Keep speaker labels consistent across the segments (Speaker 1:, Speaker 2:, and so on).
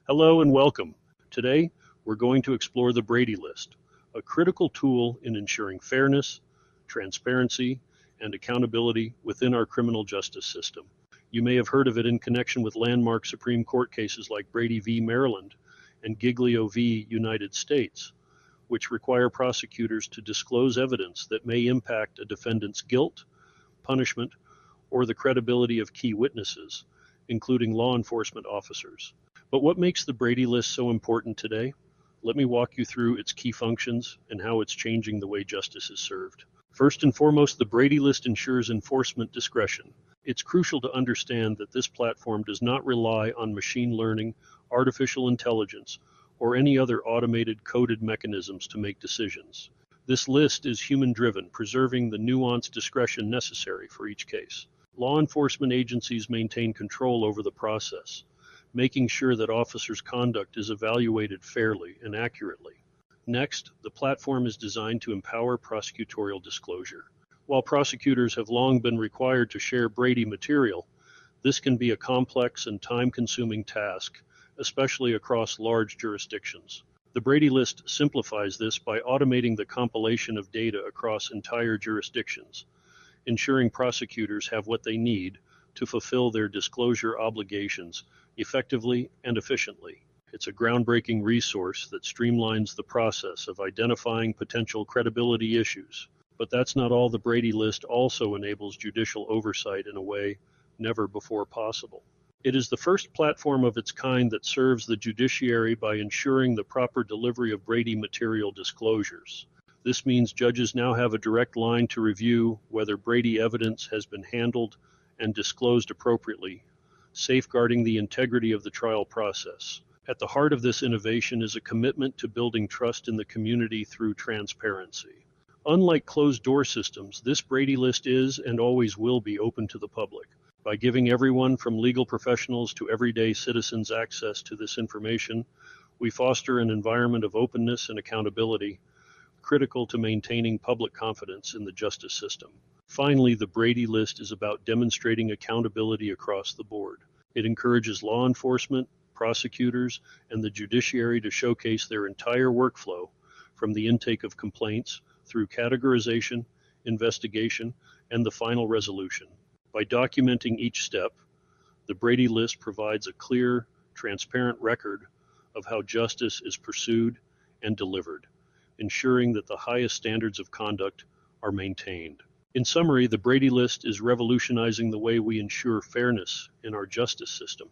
Speaker 1: Hello and welcome. Today, we're going to explore the Brady List, a critical tool in ensuring fairness, transparency, and accountability within our criminal justice system. You may have heard of it in connection with landmark Supreme Court cases like Brady v. Maryland and Giglio v. United States, which require prosecutors to disclose evidence that may impact a defendant's guilt, punishment, or the credibility of key witnesses, including law enforcement officers. But what makes the Brady List so important today? Let me walk you through its key functions and how it's changing the way justice is served. First and foremost, the Brady List ensures enforcement discretion. It's crucial to understand that this platform does not rely on machine learning, artificial intelligence, or any other automated coded mechanisms to make decisions. This list is human-driven, preserving the nuanced discretion necessary for each case. Law enforcement agencies maintain control over the process, making sure that officers' conduct is evaluated fairly and accurately. Next, the platform is designed to empower prosecutorial disclosure. While prosecutors have long been required to share Brady material, this can be a complex and time-consuming task, especially across large jurisdictions. The Brady List simplifies this by automating the compilation of data across entire jurisdictions, ensuring prosecutors have what they need to fulfill their disclosure obligations effectively and efficiently. It's a groundbreaking resource that streamlines the process of identifying potential credibility issues. But that's not all. The Brady List also enables judicial oversight in a way never before possible. It is the first platform of its kind that serves the judiciary by ensuring the proper delivery of Brady material disclosures. This means judges now have a direct line to review whether Brady evidence has been handled and disclosed appropriately, safeguarding the integrity of the trial process. At the heart of this innovation is a commitment to building trust in the community through transparency. Unlike closed-door systems, this Brady List is and always will be open to the public. By giving everyone from legal professionals to everyday citizens access to this information, we foster an environment of openness and accountability, critical to maintaining public confidence in the justice system. Finally, the Brady List is about demonstrating accountability across the board. It encourages law enforcement, prosecutors, and the judiciary to showcase their entire workflow, from the intake of complaints through categorization, investigation, and the final resolution. By documenting each step, the Brady List provides a clear, transparent record of how justice is pursued and delivered, ensuring that the highest standards of conduct are maintained. In summary, the Brady List is revolutionizing the way we ensure fairness in our justice system.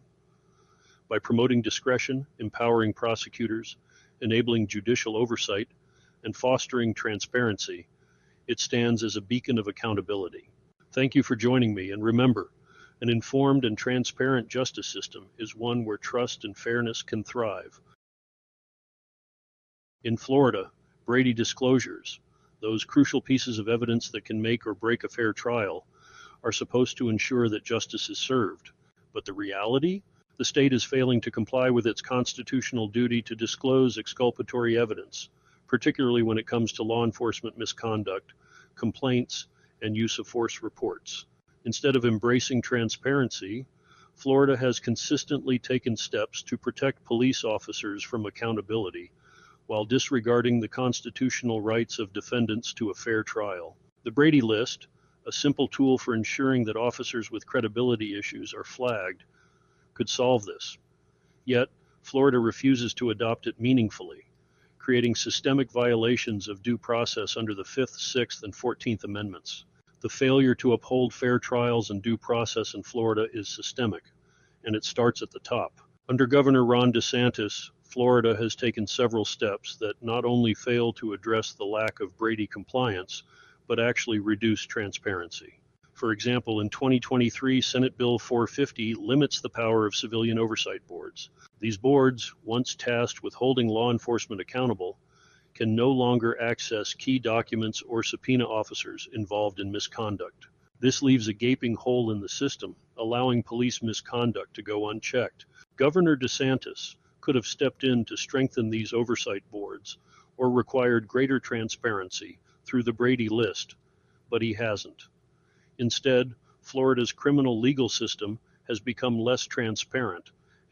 Speaker 1: By promoting discretion, empowering prosecutors, enabling judicial oversight, and fostering transparency, it stands as a beacon of accountability. Thank you for joining me, and remember, an informed and transparent justice system is one where trust and fairness can thrive. In Florida, Brady disclosures, those crucial pieces of evidence that can make or break a fair trial, are supposed to ensure that justice is served. But the reality? The state is failing to comply with its constitutional duty to disclose exculpatory evidence, particularly when it comes to law enforcement misconduct, complaints, and use of force reports. Instead of embracing transparency, Florida has consistently taken steps to protect police officers from accountability, while disregarding the constitutional rights of defendants to a fair trial. The Brady List, a simple tool for ensuring that officers with credibility issues are flagged, could solve this. Yet, Florida refuses to adopt it meaningfully, creating systemic violations of due process under the 5th, 6th, and 14th Amendments. The failure to uphold fair trials and due process in Florida is systemic, and it starts at the top. Under Governor Ron DeSantis, Florida has taken several steps that not only fail to address the lack of Brady compliance, but actually reduce transparency. For example, in 2023, Senate Bill 450 limits the power of civilian oversight boards. These boards, once tasked with holding law enforcement accountable, can no longer access key documents or subpoena officers involved in misconduct. This leaves a gaping hole in the system, allowing police misconduct to go unchecked. Governor DeSantis could have stepped in to strengthen these oversight boards or required greater transparency through the Brady List, but he hasn't. Instead, Florida's criminal legal system has become less transparent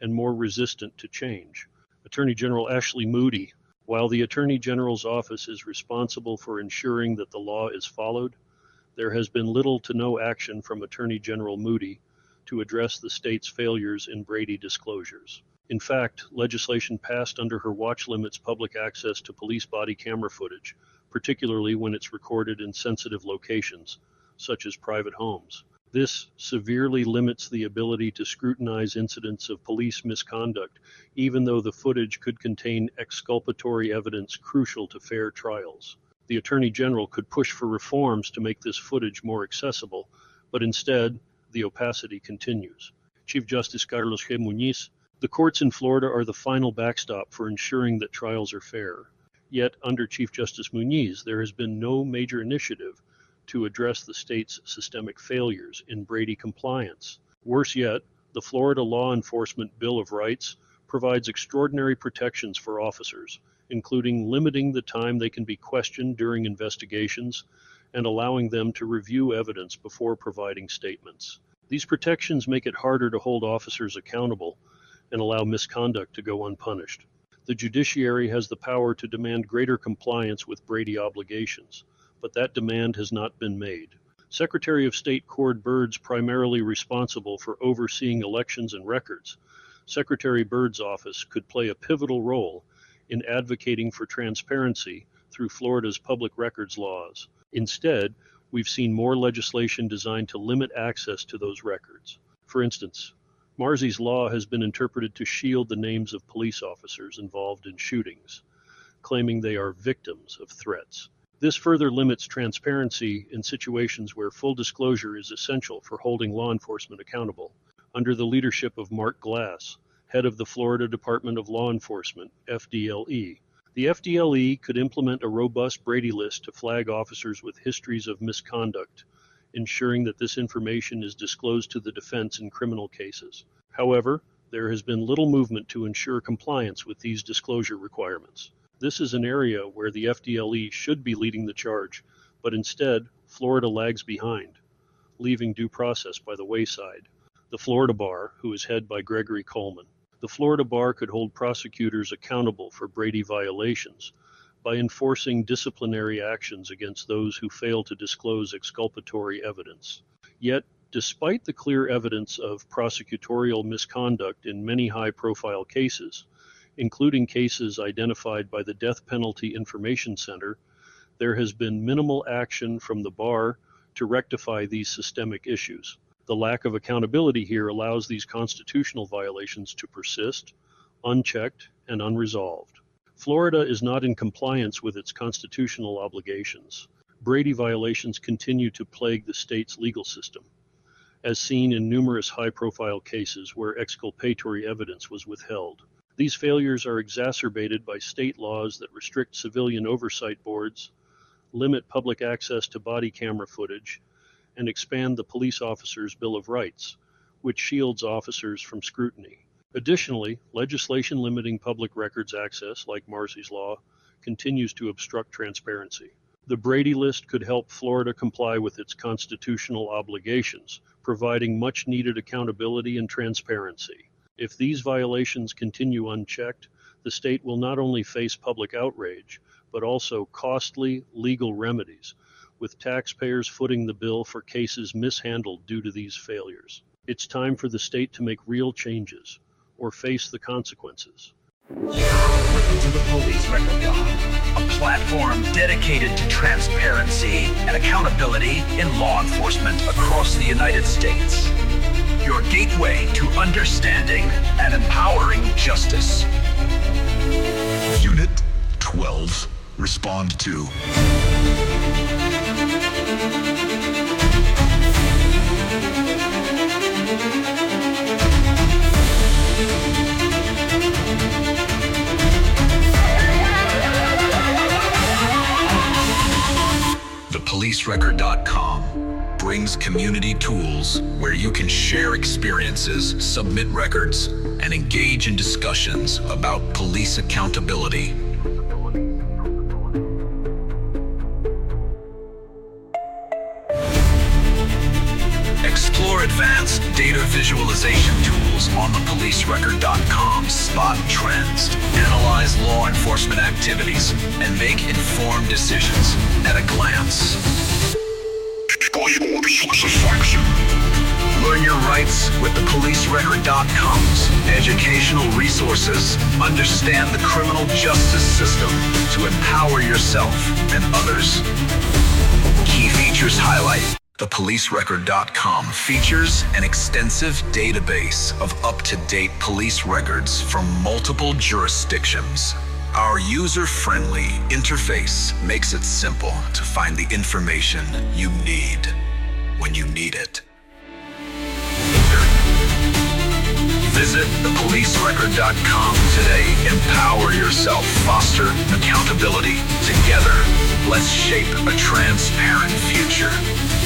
Speaker 1: and more resistant to change. Attorney General Ashley Moody, while the Attorney General's office is responsible for ensuring that the law is followed, there has been little to no action from Attorney General Moody to address the state's failures in Brady disclosures. In fact, legislation passed under her watch limits public access to police body camera footage, particularly when it's recorded in sensitive locations, such as private homes. This severely limits the ability to scrutinize incidents of police misconduct, even though the footage could contain exculpatory evidence crucial to fair trials. The Attorney General could push for reforms to make this footage more accessible, but instead, the opacity continues. Chief Justice Carlos G. Muñiz, the courts in Florida are the final backstop for ensuring that trials are fair. Yet, under Chief Justice Muñiz, there has been no major initiative to address the state's systemic failures in Brady compliance. Worse yet, the Florida Law Enforcement Bill of Rights provides extraordinary protections for officers, including limiting the time they can be questioned during investigations and allowing them to review evidence before providing statements. These protections make it harder to hold officers accountable and allow misconduct to go unpunished. The judiciary has the power to demand greater compliance with Brady obligations, but that demand has not been made. Secretary of State Cord Byrd's primarily responsible for overseeing elections and records. Secretary Byrd's office could play a pivotal role in advocating for transparency through Florida's public records laws. Instead, we've seen more legislation designed to limit access to those records. For instance, Marsy's law has been interpreted to shield the names of police officers involved in shootings, claiming they are victims of threats. This further limits transparency in situations where full disclosure is essential for holding law enforcement accountable. Under the leadership of Mark Glass, head of the Florida Department of Law Enforcement, FDLE, the FDLE could implement a robust Brady list to flag officers with histories of misconduct, ensuring that this information is disclosed to the defense in criminal cases. However, there has been little movement to ensure compliance with these disclosure requirements. This is an area where the FDLE should be leading the charge, but instead, Florida lags behind, leaving due process by the wayside. The Florida Bar, who is headed by Gregory Coleman. The Florida Bar could hold prosecutors accountable for Brady violations by enforcing disciplinary actions against those who fail to disclose exculpatory evidence. Yet, despite the clear evidence of prosecutorial misconduct in many high-profile cases, including cases identified by the Death Penalty Information Center, there has been minimal action from the bar to rectify these systemic issues. The lack of accountability here allows these constitutional violations to persist, unchecked, and unresolved. Florida is not in compliance with its constitutional obligations. Brady violations continue to plague the state's legal system, as seen in numerous high-profile cases where exculpatory evidence was withheld. These failures are exacerbated by state laws that restrict civilian oversight boards, limit public access to body camera footage, and expand the police officer's Bill of Rights, which shields officers from scrutiny. Additionally, legislation limiting public records access, like Marsy's law, continues to obstruct transparency. The Brady List could help Florida comply with its constitutional obligations, providing much-needed accountability and transparency. If these violations continue unchecked, the state will not only face public outrage, but also costly legal remedies, with taxpayers footing the bill for cases mishandled due to these failures. It's time for the state to make real changes, or face the consequences.
Speaker 2: Welcome to the Police Record Log, a platform dedicated to transparency and accountability in law enforcement across the United States. Your gateway to understanding and empowering justice.
Speaker 3: Unit 12. Respond to. ThePoliceRecord.com brings community tools where you can share experiences, submit records, and engage in discussions about police accountability. Explore advanced data visualization tools on the policerecord.com spot trends, analyze law enforcement activities, and make informed decisions at a glance. Learn your rights with the policerecord.com's educational resources. Understand the criminal justice system to empower yourself and others. Key features highlight. The policerecord.com features an extensive database of up-to-date police records from multiple jurisdictions. Our user-friendly interface makes it simple to find the information you need when you need it. Visit thepolicerecord.com today. Empower yourself. Foster accountability. Together, let's shape a transparent future.